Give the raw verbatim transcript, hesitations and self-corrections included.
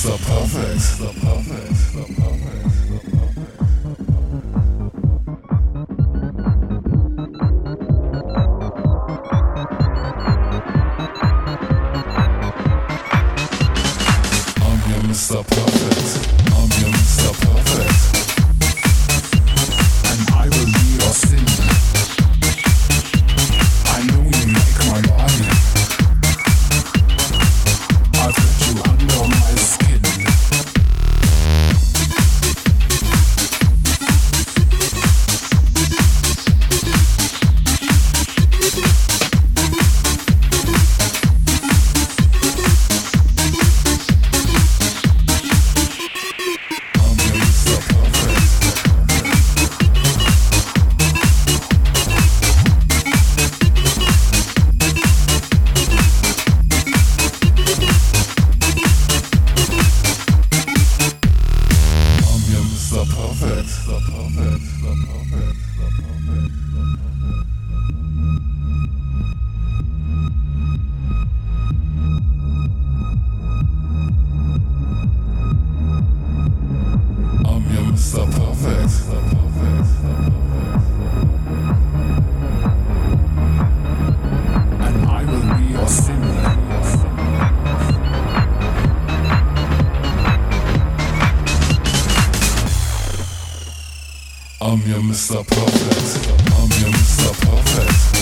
Mister Perfect. Mister Perfect. Mister Perfect. Mister Perfect, I'm your Mister Perfect, and I will be your sin. I know you like my body, I'll put you under my skin. Mister Perfect, and I will be your sin. I'm your Mister Perfect, I'm your Mister Perfect.